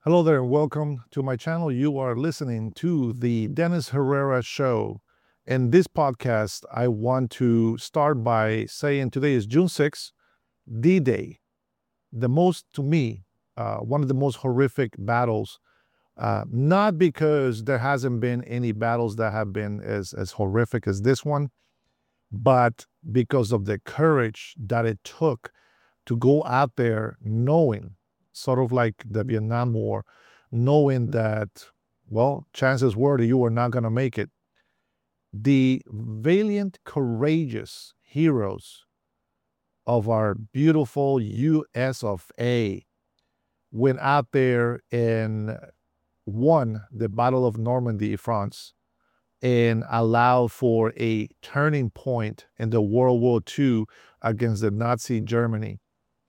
Hello there and welcome to my channel. You are listening to the Dennis Herrera Show. In this podcast, I want to start by saying today is June 6th, D-Day. To me, one of the most horrific battles, not because there hasn't been any battles that have been as horrific as this one, but because of the courage that it took to go out there knowing, sort of like the Vietnam War, knowing that, well, chances were that you were not going to make it. The valiant, courageous heroes of our beautiful US of A went out there and won the Battle of Normandy, France, and allowed for a turning point in the World War II against the Nazi Germany.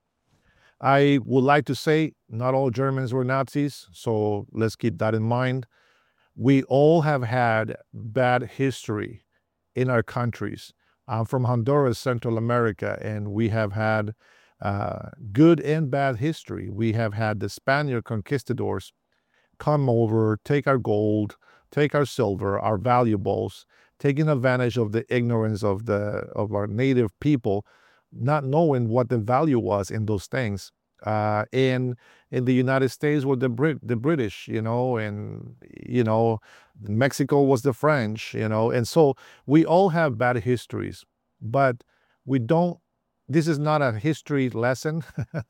I would like to say not all Germans were Nazis, so let's keep that in mind. We all have had bad history in our countries. I'm from Honduras, Central America, and we have had good and bad history. We have had the Spaniard conquistadors come over, take our gold, take our silver, our valuables, taking advantage of the ignorance of our native people, not knowing what the value was in those things. In the United States were the British, and Mexico was the French, and so we all have bad histories, but we don't. This is not a history lesson.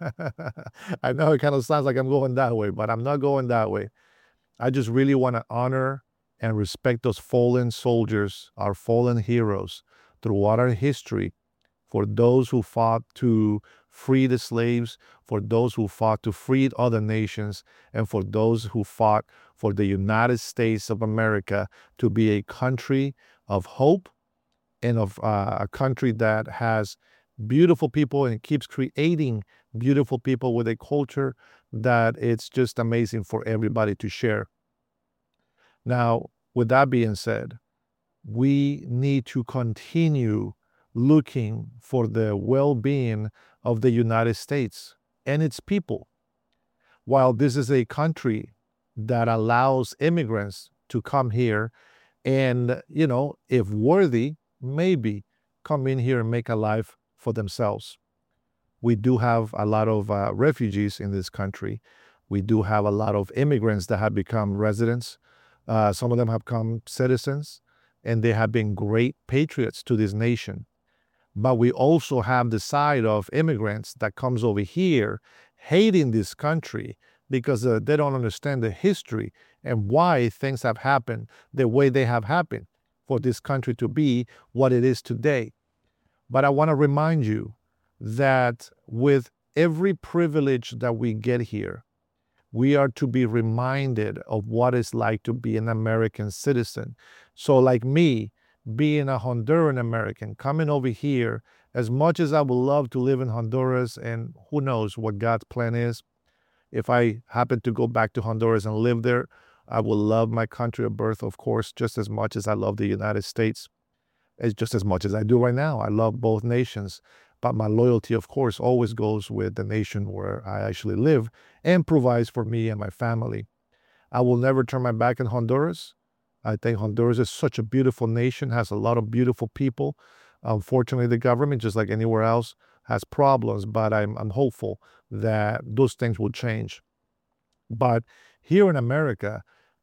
I know it kind of sounds like I'm going that way, but I'm not going that way. I just really want to honor and respect those fallen soldiers, our fallen heroes throughout our history, for those who fought to free the slaves, for those who fought to free other nations, and for those who fought for the United States of America to be a country of hope and of a country that has beautiful people and keeps creating beautiful people with a culture that it's just amazing for everybody to share. Now, with that being said, we need to continue looking for the well-being of the United States and its people. While this is a country that allows immigrants to come here and, if worthy, maybe come in here and make a life for themselves. We do have a lot of refugees in this country. We do have a lot of immigrants that have become residents. Some of them have become citizens, and they have been great patriots to this nation. But we also have the side of immigrants that comes over here hating this country because they don't understand the history and why things have happened the way they have happened for this country to be what it is today. But I want to remind you that with every privilege that we get here, we are to be reminded of what it's like to be an American citizen. So like me, being a Honduran American, coming over here, as much as I would love to live in Honduras, and who knows what God's plan is, if I happen to go back to Honduras and live there, I will love my country of birth, of course, just as much as I love the United States. It's just as much as I do right now. I love both nations, but my loyalty, of course, always goes with the nation where I actually live and provides for me and my family. I will never turn my back on Honduras. I think Honduras is such a beautiful nation, has a lot of beautiful people. Unfortunately, the government, just like anywhere else, has problems, but I'm hopeful that those things will change. But here in America,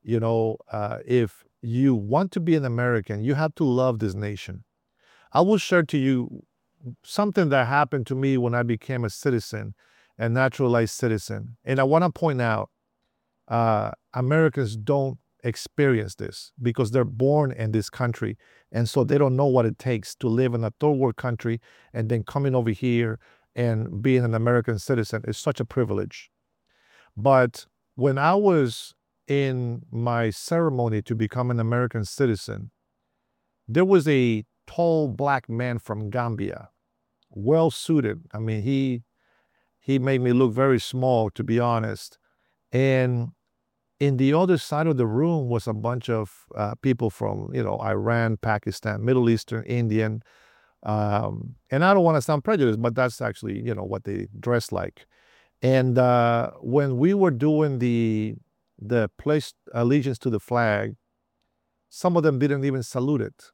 if you want to be an American, you have to love this nation. I will share to you something that happened to me when I became a citizen, a naturalized citizen. And I want to point out, Americans don't experience this because they're born in this country. And so they don't know what it takes to live in a third world country and then coming over here and being an American citizen is such a privilege. But when I was in my ceremony to become an American citizen, there was a tall black man from Gambia, well suited. I mean, he made me look very small, to be honest. And in the other side of the room was a bunch of people from, Iran, Pakistan, Middle Eastern, Indian. And I don't want to sound prejudiced, but that's actually, what they dress like. And when we were doing the pledge allegiance to the flag, some of them didn't even salute it.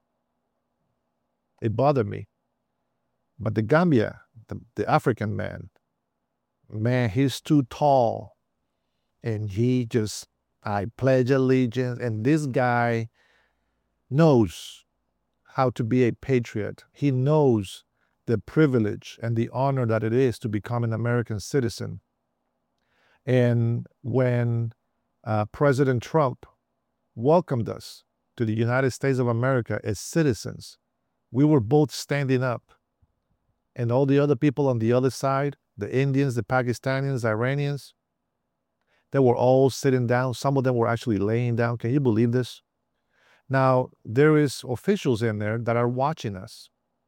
It bothered me. But the Gambia, the African man, he's too tall. And he just, I pledge allegiance. And this guy knows how to be a patriot. He knows the privilege and the honor that it is to become an American citizen. And when President Trump welcomed us to the United States of America as citizens, we were both standing up. And all the other people on the other side, the Indians, the Pakistanis, Iranians, they were all sitting down. Some of them were actually laying down. Can you believe this? Now, there is officials in there that are watching us.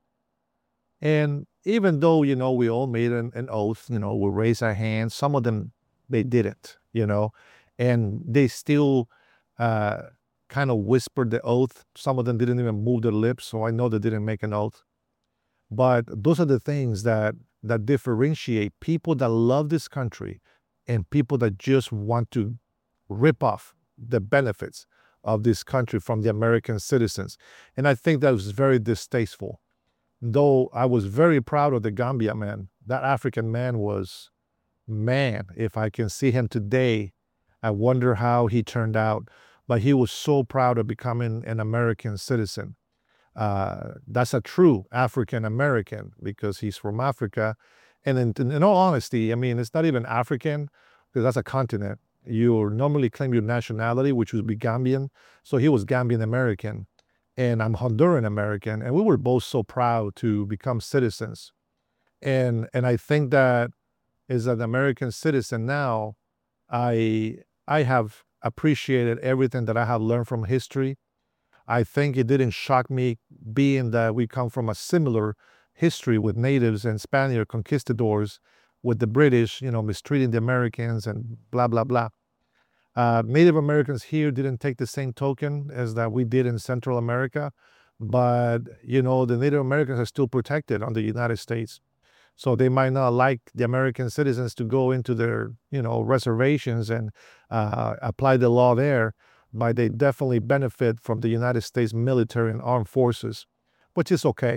And even though, we all made an oath, we raised our hands, some of them, they didn't, and they still kind of whispered the oath. Some of them didn't even move their lips, so I know they didn't make an oath. But those are the things that differentiate people that love this country and people that just want to rip off the benefits of this country from the American citizens. And I think that was very distasteful. Though I was very proud of the Gambia man, that African man was, man, if I can see him today, I wonder how he turned out. But he was so proud of becoming an American citizen. That's a true African American because he's from Africa. And in all honesty, I mean, it's not even African because that's a continent. You normally claim your nationality, which would be Gambian. So he was Gambian American and I'm Honduran American. And we were both so proud to become citizens. And I think that as an American citizen now, I have appreciated everything that I have learned from history. I think it didn't shock me being that we come from a similar history with natives and Spaniard conquistadors, with the British, mistreating the Americans and blah, blah, blah. Native Americans here didn't take the same token as that we did in Central America, but, the Native Americans are still protected under the United States. So they might not like the American citizens to go into their, reservations and apply the law there, but they definitely benefit from the United States military and armed forces, which is okay.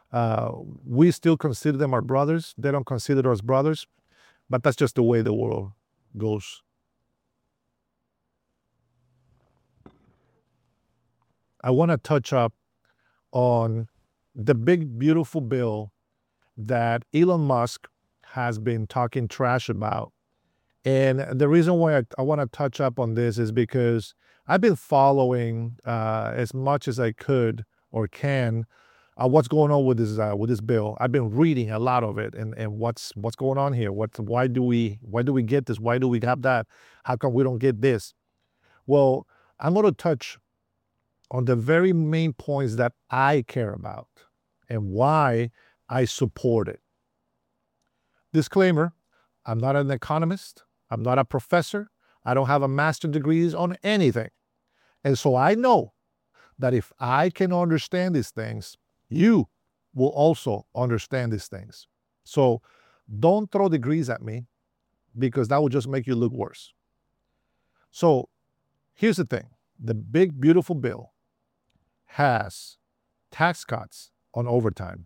We still consider them our brothers. They don't consider us brothers, but that's just the way the world goes. I want to touch up on the big, beautiful bill that Elon Musk has been talking trash about. And the reason why I want to touch up on this is because I've been following as much as I could or can what's going on with this bill. I've been reading a lot of it and what's going on here. Why do we get this? Why do we have that? How come we don't get this? Well, I'm going to touch on the very main points that I care about and why I support it. Disclaimer, I'm not an economist. I'm not a professor. I don't have a master's degrees on anything. And so I know that if I can understand these things, you will also understand these things. So don't throw degrees at me because that will just make you look worse. So here's the thing. The big, beautiful bill has tax cuts on overtime.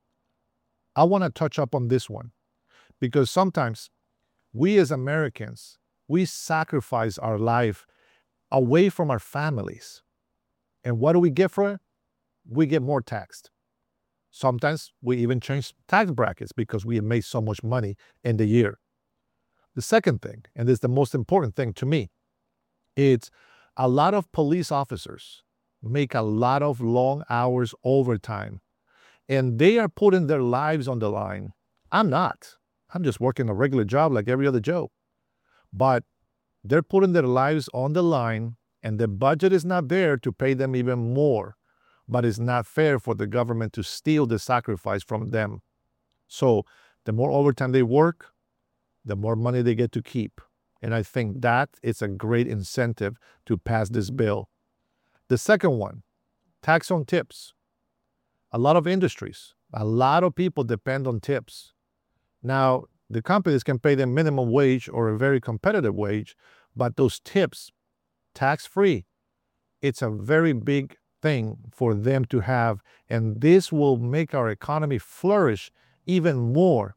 I want to touch up on this one because sometimes we as Americans, we sacrifice our life away from our families. And what do we get for it? We get more taxed. Sometimes we even change tax brackets because we have made so much money in the year. The second thing, and this is the most important thing to me, it's a lot of police officers make a lot of long hours overtime, and they are putting their lives on the line. I'm not. I'm just working a regular job like every other Joe. But they're putting their lives on the line, and the budget is not there to pay them even more. But it's not fair for the government to steal the sacrifice from them. So the more overtime they work, the more money they get to keep. And I think that is a great incentive to pass this bill. The second one, tax on tips. A lot of industries, a lot of people depend on tips. Now, The companies can pay them minimum wage or a very competitive wage, but those tips, tax-free, it's a very big thing for them to have, and this will make our economy flourish even more.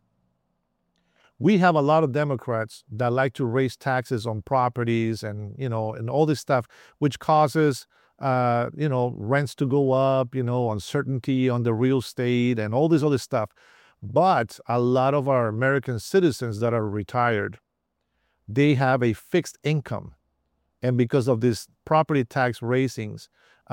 We have a lot of Democrats that like to raise taxes on properties and, and all this stuff, which causes, rents to go up, uncertainty on the real estate and all this other stuff. But a lot of our American citizens that are retired, they have a fixed income. And because of this property tax raisings,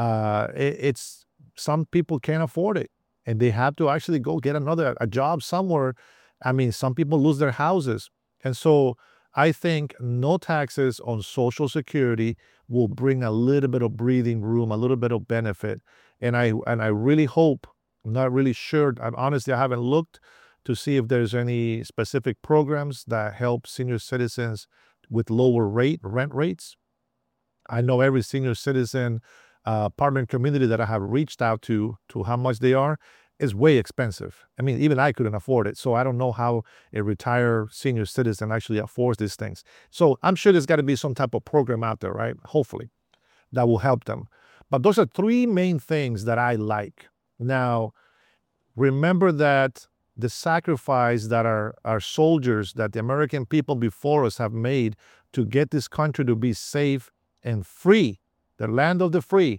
it's some people can't afford it. And they have to actually go get a job somewhere. I mean, some people lose their houses. And so I think no taxes on Social Security will bring a little bit of breathing room, a little bit of benefit. And I really hope, I'm not really sure, honestly, I haven't looked to see if there's any specific programs that help senior citizens with lower rent rates. I know every senior citizen apartment community that I have reached out to how much they are, is way expensive. I mean, even I couldn't afford it. So I don't know how a retired senior citizen actually affords these things. So I'm sure there's got to be some type of program out there, right? Hopefully, that will help them. But those are three main things that I like. Now, remember that the sacrifice that our soldiers, that the American people before us have made to get this country to be safe and free, the land of the free,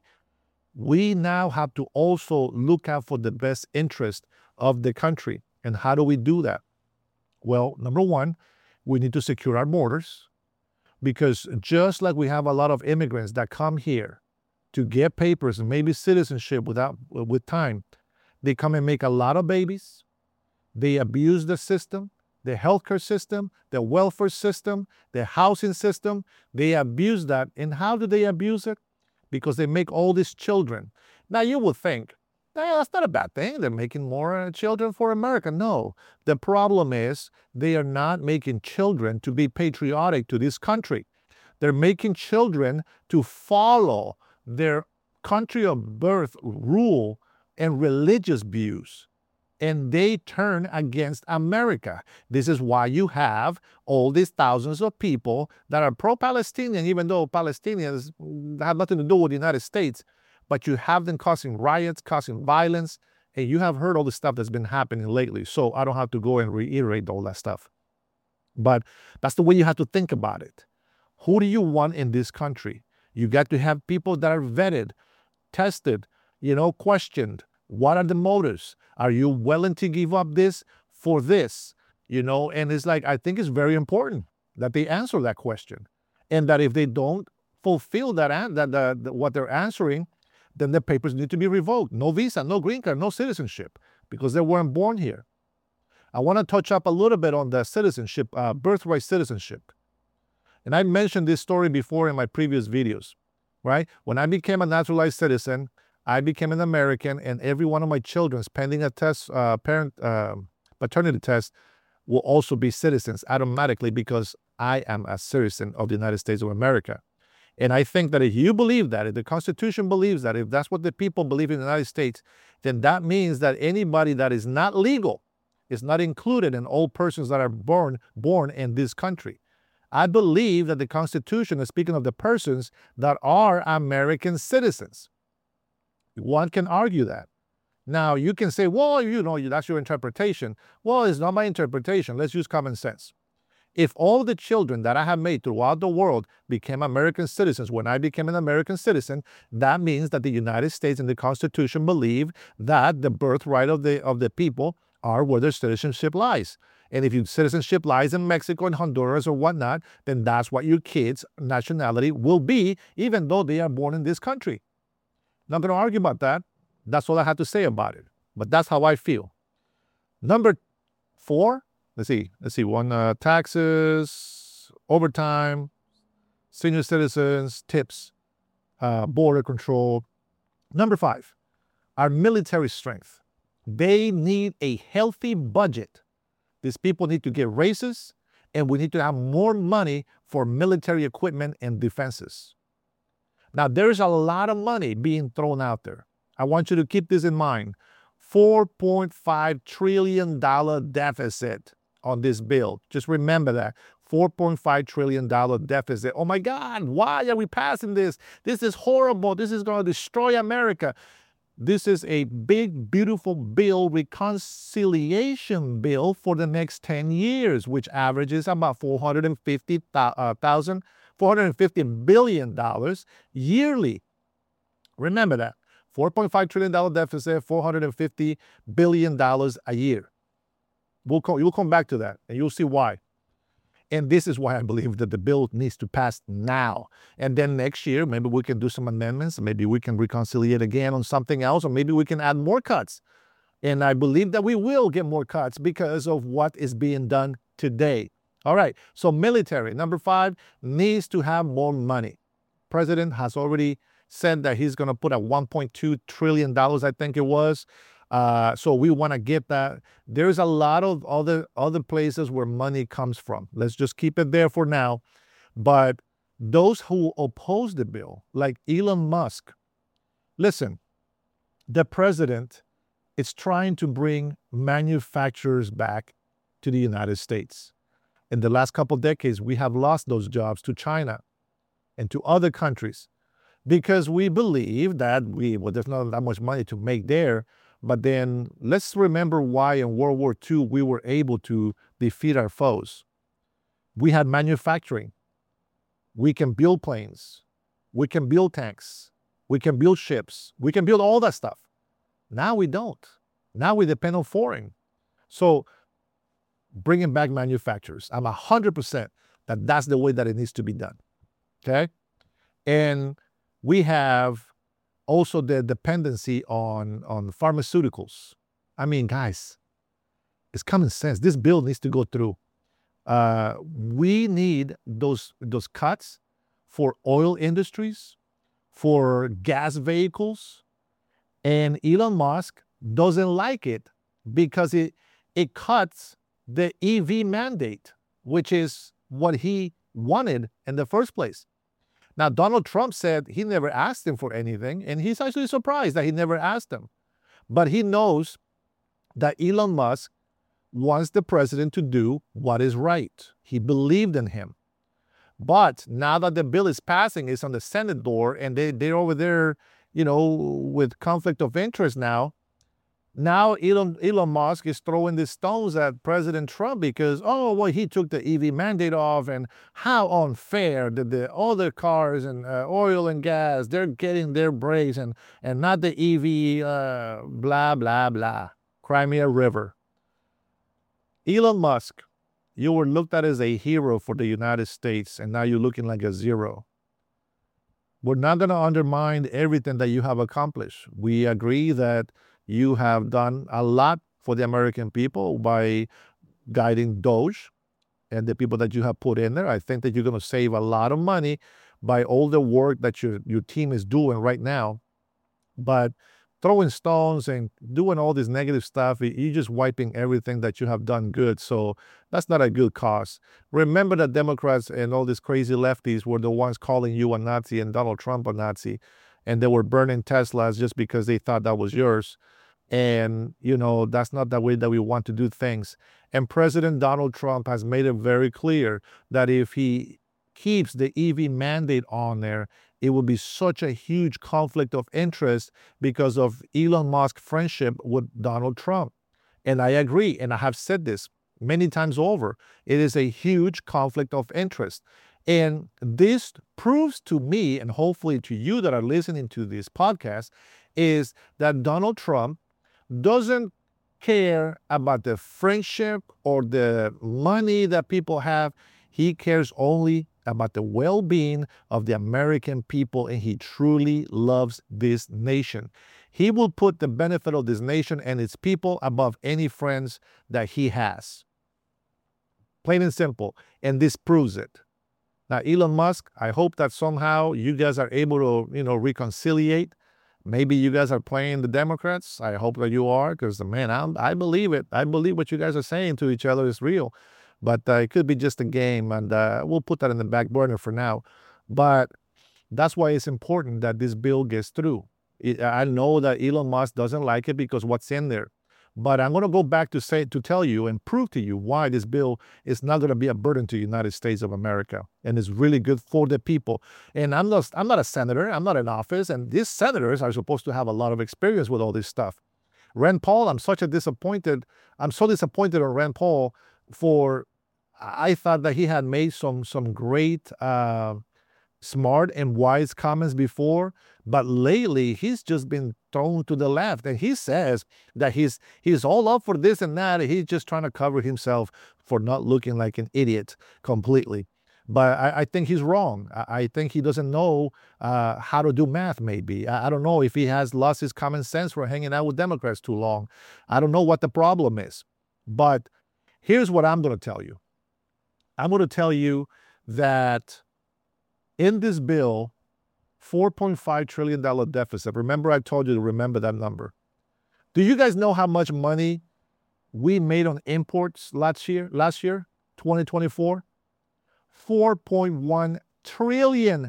we now have to also look out for the best interest of the country. And how do we do that? Well, number one, we need to secure our borders, because just like we have a lot of immigrants that come here to get papers and maybe citizenship with time, they come and make a lot of babies. They abuse the system, the healthcare system, the welfare system, the housing system. They abuse that. And how do they abuse it? Because they make all these children. Now you would think, that's not a bad thing. They're making more children for America. No, the problem is they are not making children to be patriotic to this country. They're making children to follow their country of birth rule and religious views. And they turn against America. This is why you have all these thousands of people that are pro-Palestinian, even though Palestinians have nothing to do with the United States. But you have them causing riots, causing violence, and you have heard all the stuff that's been happening lately. So I don't have to go and reiterate all that stuff. But that's the way you have to think about it. Who do you want in this country? You got to have people that are vetted, tested, questioned. What are the motives? Are you willing to give up this for this? And it's like, I think it's very important that they answer that question. And that if they don't fulfill what they're answering, then their papers need to be revoked. No visa, no green card, no citizenship, because they weren't born here. I want to touch up a little bit on the citizenship, birthright citizenship. And I mentioned this story before in my previous videos, right? When I became a naturalized citizen, I became an American, and every one of my children's pending a test, paternity test, will also be citizens automatically, because I am a citizen of the United States of America. And I think that if you believe that, if the Constitution believes that, if that's what the people believe in the United States, then that means that anybody that is not legal is not included in all persons that are born in this country. I believe that the Constitution is speaking of the persons that are American citizens. One can argue that. Now, you can say, well, that's your interpretation. Well, it's not my interpretation. Let's use common sense. If all the children that I have made throughout the world became American citizens when I became an American citizen, that means that the United States and the Constitution believe that the birthright of the people are where their citizenship lies. And if your citizenship lies in Mexico and Honduras or whatnot, then that's what your kids' nationality will be, even though they are born in this country. Not going to argue about that. That's all I have to say about it. But that's how I feel. Number 4, let's see. Taxes, overtime, senior citizens, tips, border control. Number 5, our military strength. They need a healthy budget. These people need to get raises, and we need to have more money for military equipment and defenses. Now, there's a lot of money being thrown out there. I want you to keep this in mind. $4.5 trillion deficit on this bill. Just remember that. $4.5 trillion deficit. Oh my God, why are we passing this? This is horrible. This is going to destroy America. This is a big, beautiful bill, reconciliation bill for the next 10 years, which averages about $450 billion yearly. Remember that. $4.5 trillion deficit, $450 billion a year. You'll come back to that, and you'll see why. And this is why I believe that the bill needs to pass now. And then next year, maybe we can do some amendments. Maybe we can reconciliate again on something else, or maybe we can add more cuts. And I believe that we will get more cuts because of what is being done today. All right, so military, number 5, needs to have more money. President has already said that he's going to put a $1.2 trillion, I think it was. So we want to get that. There's a lot of other places where money comes from. Let's just keep it there for now. But those who oppose the bill, like Elon Musk, listen, the president is trying to bring manufacturers back to the United States. In the last couple of decades, we have lost those jobs to China and to other countries because we believe that there's not that much money to make there. But then let's remember why in World War II we were able to defeat our foes. We had manufacturing. We can build planes. We can build tanks. We can build ships. We can build all that stuff. Now we don't. Now we depend on foreign. So bringing back manufacturers, I'm 100% that that's the way that it needs to be done. Okay? And we have also the dependency on pharmaceuticals. I mean, guys, it's common sense. This bill needs to go through. We need those cuts for oil industries, for gas vehicles, and Elon Musk doesn't like it because it cuts the EV mandate, which is what he wanted in the first place. Now, Donald Trump said he never asked him for anything, and he's actually surprised that he never asked him. But he knows that Elon Musk wants the president to do what is right. He believed in him. But now that the bill is passing, it's on the Senate door, and they're over there, with conflict of interest now. Now Elon Musk is throwing the stones at President Trump because, he took the EV mandate off, and how unfair that the other cars and oil and gas, they're getting their breaks and not the EV, blah, blah, blah. Crimea River. Elon Musk, you were looked at as a hero for the United States, and now you're looking like a zero. We're not going to undermine everything that you have accomplished. We agree that you have done a lot for the American people by guiding DOGE and the people that you have put in there. I think that you're going to save a lot of money by all the work that your team is doing right now. But throwing stones and doing all this negative stuff, you're just wiping everything that you have done good. So that's not a good cause. Remember that Democrats and all these crazy lefties were the ones calling you a Nazi and Donald Trump a Nazi. And they were burning Teslas just because they thought that was yours. And, that's not the way that we want to do things. And President Donald Trump has made it very clear that if he keeps the EV mandate on there, it will be such a huge conflict of interest because of Elon Musk's friendship with Donald Trump. And I agree, and I have said this many times over. It is a huge conflict of interest. And this proves to me, and hopefully to you that are listening to this podcast, is that Donald Trump doesn't care about the friendship or the money that people have. He cares only about the well-being of the American people, and he truly loves this nation. He will put the benefit of this nation and its people above any friends that he has. Plain and simple. And this proves it. Now, Elon Musk, I hope that somehow you guys are able to, reconciliate. Maybe you guys are playing the Democrats. I hope that you are, because, man, I believe it. I believe what you guys are saying to each other is real. But it could be just a game, and we'll put that in the back burner for now. But that's why it's important that this bill gets through. I know that Elon Musk doesn't like it because what's in there. But I'm going to go back to tell you and prove to you why this bill is not going to be a burden to the United States of America and is really good for the people. And I'm not a senator. I'm not in office. And these senators are supposed to have a lot of experience with all this stuff. Rand Paul, I'm so disappointed in Rand Paul for, I thought that he had made some great smart and wise comments before, but lately he's just been thrown to the left. And he says that he's all up for this and that. He's just trying to cover himself for not looking like an idiot completely. But I think he's wrong. I think he doesn't know how to do math, maybe. I don't know if he has lost his common sense for hanging out with Democrats too long. I don't know what the problem is. But here's what I'm going to tell you. I'm going to tell you that in this bill, $4.5 trillion deficit. Remember, I told you to remember that number. Do you guys know how much money we made on imports last year, 2024? $4.1 trillion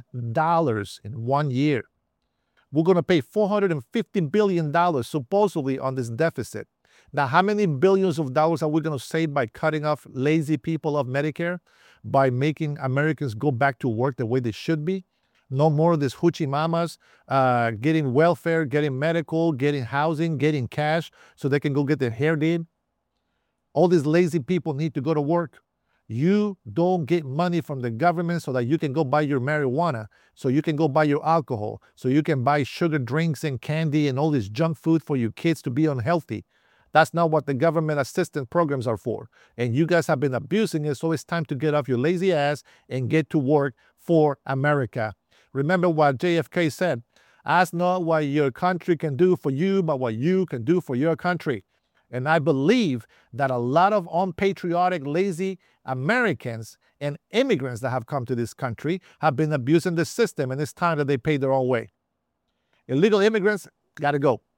in 1 year. We're going to pay $450 billion supposedly on this deficit. Now, how many billions of dollars are we going to save by cutting off lazy people of Medicare? By making Americans go back to work the way they should be? No more of these hoochie mamas getting welfare, getting medical, getting housing, getting cash so they can go get their hair did. All these lazy people need to go to work. You don't get money from the government so that you can go buy your marijuana, so you can go buy your alcohol, so you can buy sugar drinks and candy and all this junk food for your kids to be unhealthy. That's not what the government assistance programs are for. And you guys have been abusing it, so it's time to get off your lazy ass and get to work for America. Remember what JFK said, ask not what your country can do for you, but what you can do for your country. And I believe that a lot of unpatriotic, lazy Americans and immigrants that have come to this country have been abusing the system, and it's time that they pay their own way. Illegal immigrants got to go.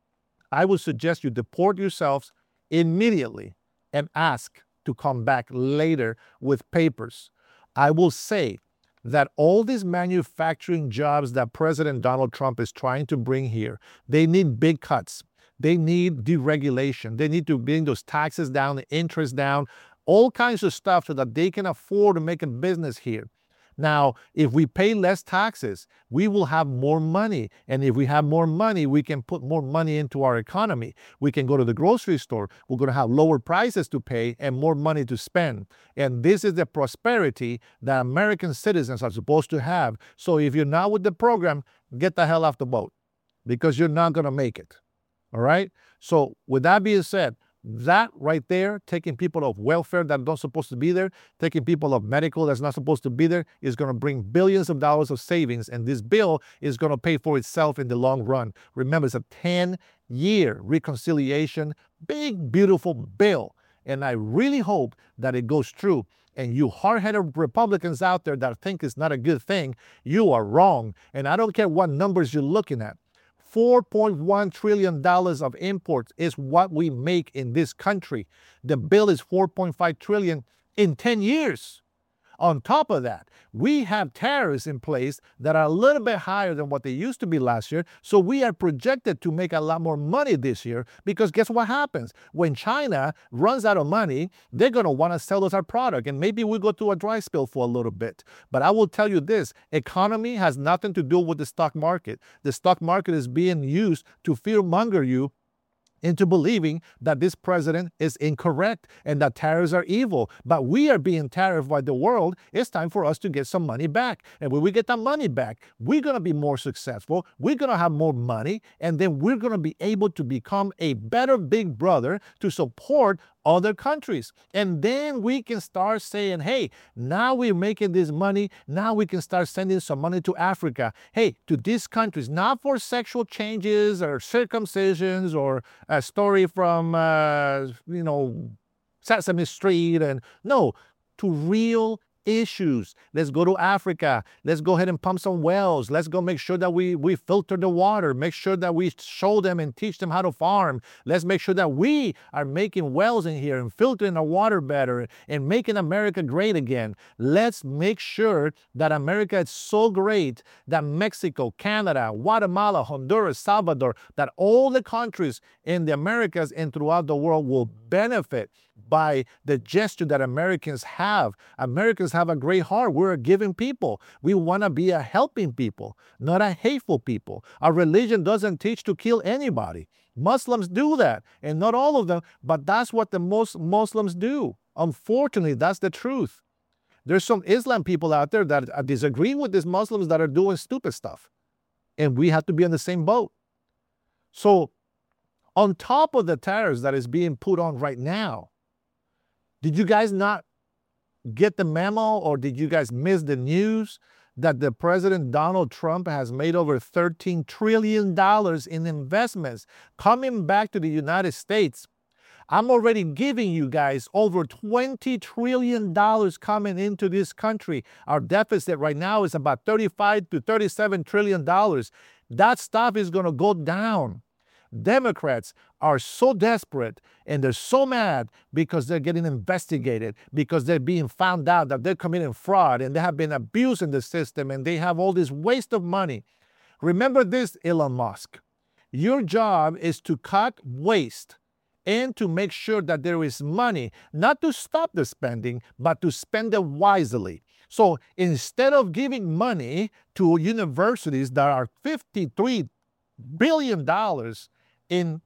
I would suggest you deport yourselves immediately and ask to come back later with papers. I will say that all these manufacturing jobs that President Donald Trump is trying to bring here, they need big cuts. They need deregulation. They need to bring those taxes down, the interest down, all kinds of stuff so that they can afford to make a business here. Now, if we pay less taxes, we will have more money. And if we have more money, we can put more money into our economy. We can go to the grocery store. We're going to have lower prices to pay and more money to spend. And this is the prosperity that American citizens are supposed to have. So if you're not with the program, get the hell off the boat because you're not going to make it. All right? So with that being said, that right there, taking people off welfare that don't supposed to be there, taking people off medical that's not supposed to be there, is going to bring billions of dollars of savings, and this bill is going to pay for itself in the long run. Remember, it's a 10-year reconciliation, big, beautiful bill, and I really hope that it goes through. And you hard-headed Republicans out there that think it's not a good thing, you are wrong, and I don't care what numbers you're looking at. $4.1 trillion of imports is what we make in this country. The bill is $4.5 trillion in 10 years. On top of that, we have tariffs in place that are a little bit higher than what they used to be last year. So we are projected to make a lot more money this year because guess what happens? When China runs out of money, they're going to want to sell us our product. And maybe we go through a dry spell for a little bit. But I will tell you this, economy has nothing to do with the stock market. The stock market is being used to fearmonger you into believing that this president is incorrect and that tariffs are evil. But we are being tariffed by the world. It's time for us to get some money back. And when we get that money back, we're going to be more successful. We're going to have more money. And then we're going to be able to become a better big brother to support other countries. And then we can start saying, hey, now we're making this money. Now we can start sending some money to Africa. Hey, to these countries, not for sexual changes or circumcisions or a story from, Sesame Street. And no, to real issues. Let's go to Africa. Let's go ahead and pump some wells. Let's go make sure that we filter the water. Make sure that we show them and teach them how to farm. Let's make sure that we are making wells in here and filtering our water better and making America great again. Let's make sure that America is so great that Mexico, Canada, Guatemala, Honduras, Salvador, that all the countries in the Americas and throughout the world will benefit by the gesture that Americans have. Americans have a great heart. We're a giving people. We want to be a helping people, not a hateful people. Our religion doesn't teach to kill anybody. Muslims do that, and not all of them, but that's what the most Muslims do. Unfortunately, that's the truth. There's some Islam people out there that are disagreeing with these Muslims that are doing stupid stuff, and we have to be in the same boat. So, on top of the tariffs that is being put on right now, did you guys not get the memo, or did you guys miss the news that the President Donald Trump has made over $13 trillion in investments coming back to the United States? I'm already giving you guys over $20 trillion coming into this country. Our deficit right now is about $35 to $37 trillion. That stuff is going to go down. Democrats are so desperate and they're so mad because they're getting investigated, because they're being found out that they're committing fraud and they have been abusing the system and they have all this waste of money. Remember this, Elon Musk. Your job is to cut waste and to make sure that there is money, not to stop the spending, but to spend it wisely. So instead of giving money to universities that are $53 billion in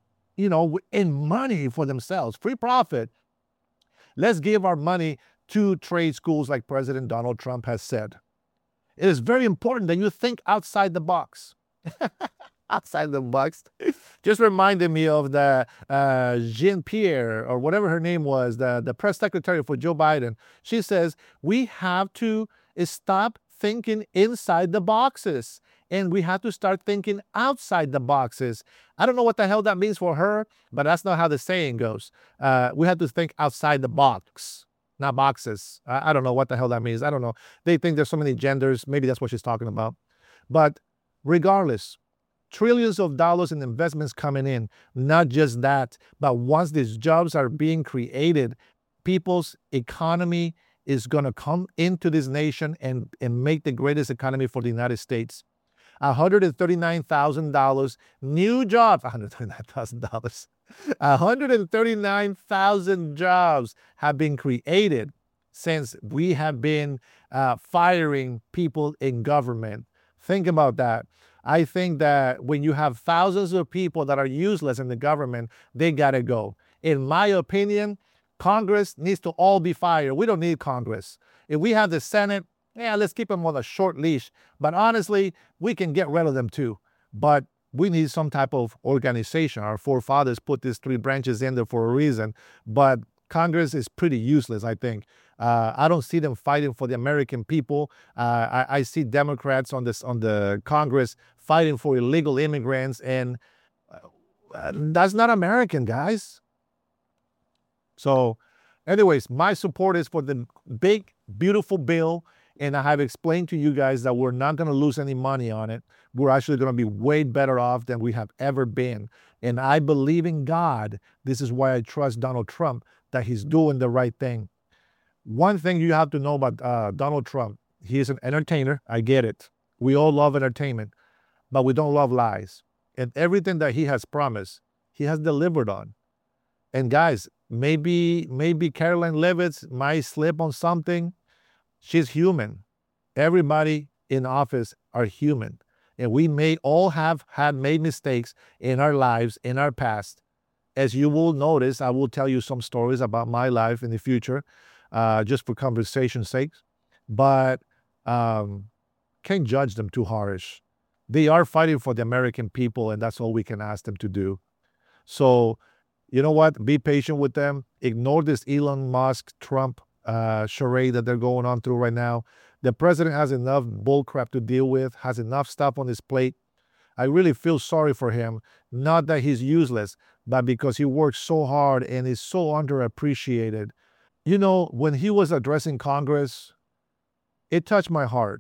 money for themselves, free profit, let's give our money to trade schools like President Donald Trump has said. It is very important that you think outside the box. Outside the box. Just reminded me of the Jean-Pierre, or whatever her name was, the press secretary for Joe Biden. She says, we have to stop thinking inside the boxes. And we have to start thinking outside the boxes. I don't know what the hell that means for her, but that's not how the saying goes. We have to think outside the box, not boxes. I don't know what the hell that means. I don't know. They think there's so many genders. Maybe that's what she's talking about. But regardless, trillions of dollars in investments coming in. Not just that, but once these jobs are being created, people's economy is going to come into this nation and make the greatest economy for the United States. $139,000 new jobs, $139,000. 139,000 jobs have been created since we have been firing people in government. Think about that. I think that when you have thousands of people that are useless in the government, they got to go. In my opinion, Congress needs to all be fired. We don't need Congress. If we have the Senate, let's keep them on a short leash. But honestly, we can get rid of them too. But we need some type of organization. Our forefathers put these three branches in there for a reason. But Congress is pretty useless, I think. I don't see them fighting for the American people. I see Democrats on the Congress fighting for illegal immigrants, and that's not American, guys. So, anyways, my support is for the big, beautiful bill. And I have explained to you guys that we're not going to lose any money on it. We're actually going to be way better off than we have ever been. And I believe in God. This is why I trust Donald Trump, that he's doing the right thing. One thing you have to know about Donald Trump, he is an entertainer. I get it. We all love entertainment, but we don't love lies. And everything that he has promised, he has delivered on. And guys, maybe Caroline Leavitt might slip on something. She's human. Everybody in office are human. And we may all have made mistakes in our lives, in our past. As you will notice, I will tell you some stories about my life in the future, just for conversation's sake. But can't judge them too harsh. They are fighting for the American people, and that's all we can ask them to do. So, you know what? Be patient with them. Ignore this Elon Musk, Trump charade that they're going on through right now. The president has enough bullcrap to deal with, has enough stuff on his plate. I really feel sorry for him. Not that he's useless, but because he works so hard and is so underappreciated. You know, when he was addressing Congress, it touched my heart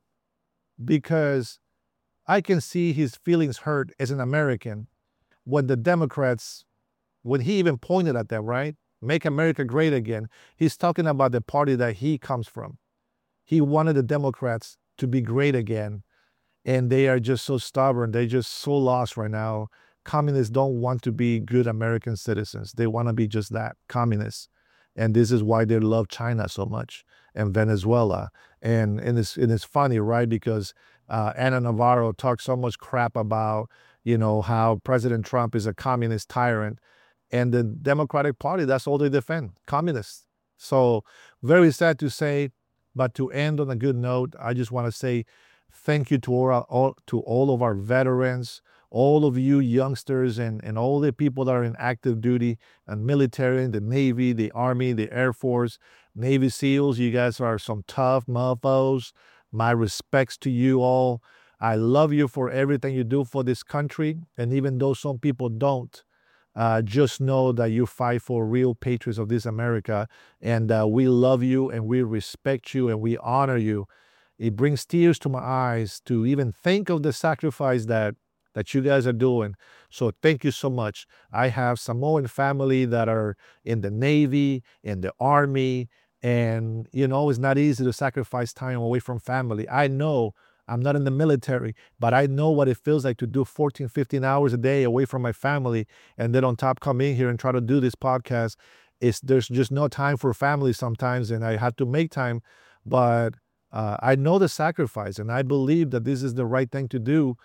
because I can see his feelings hurt as an American when the Democrats, when he even pointed at that, right? Make America great again. He's talking about the party that he comes from. He wanted the Democrats to be great again, and they are just so stubborn. They're just so lost right now. Communists don't want to be good American citizens. They want to be just that, communists. And this is why they love China so much and Venezuela. And it's funny, right? Because Ana Navarro talks so much crap about, how President Trump is a communist tyrant. And the Democratic Party, that's all they defend, communists. So very sad to say, but to end on a good note, I just want to say thank you to all of our veterans, all of you youngsters, and all the people that are in active duty and military, the Navy, the Army, the Air Force, Navy SEALs. You guys are some tough mofos. My respects to you all. I love you for everything you do for this country. And even though some people don't, just know that you fight for real patriots of this America. And we love you and we respect you and we honor you. It brings tears to my eyes to even think of the sacrifice that you guys are doing. So thank you so much. I have Samoan family that are in the Navy, in the Army, and it's not easy to sacrifice time away from family. I know I'm not in the military, but I know what it feels like to do 14, 15 hours a day away from my family, and then on top come in here and try to do this podcast. There's just no time for family sometimes, and I have to make time, but I know the sacrifice, and I believe that this is the right thing to do,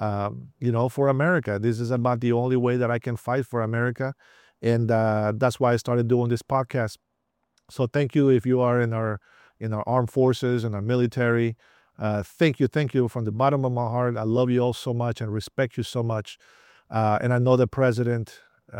for America. This is about the only way that I can fight for America, and that's why I started doing this podcast. So thank you if you are in our armed forces and our military. Thank you from the bottom of my heart. I love you all so much and respect you so much. And I know the president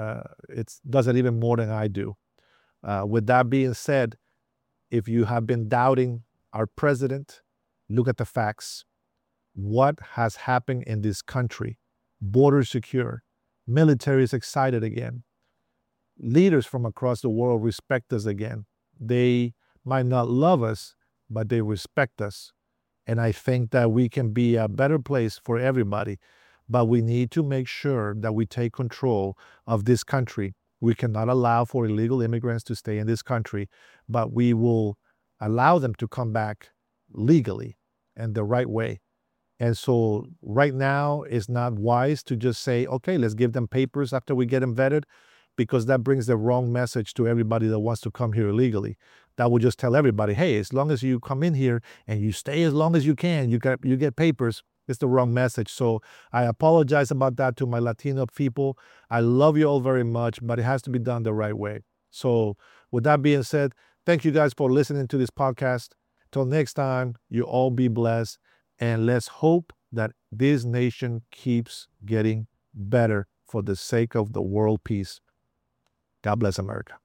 does it even more than I do. With that being said, if you have been doubting our president, look at the facts. What has happened in this country? Borders secure. Military is excited again. Leaders from across the world respect us again. They might not love us, but they respect us. And I think that we can be a better place for everybody. But we need to make sure that we take control of this country. We cannot allow for illegal immigrants to stay in this country, but we will allow them to come back legally and the right way. And so right now, it's not wise to just say, okay, let's give them papers after we get them vetted, because that brings the wrong message to everybody that wants to come here illegally. That will just tell everybody, hey, as long as you come in here and you stay as long as you can, you get papers. It's the wrong message. So I apologize about that to my Latino people. I love you all very much, but it has to be done the right way. So with that being said, thank you guys for listening to this podcast. Till next time, you all be blessed. And let's hope that this nation keeps getting better for the sake of the world peace. God bless America.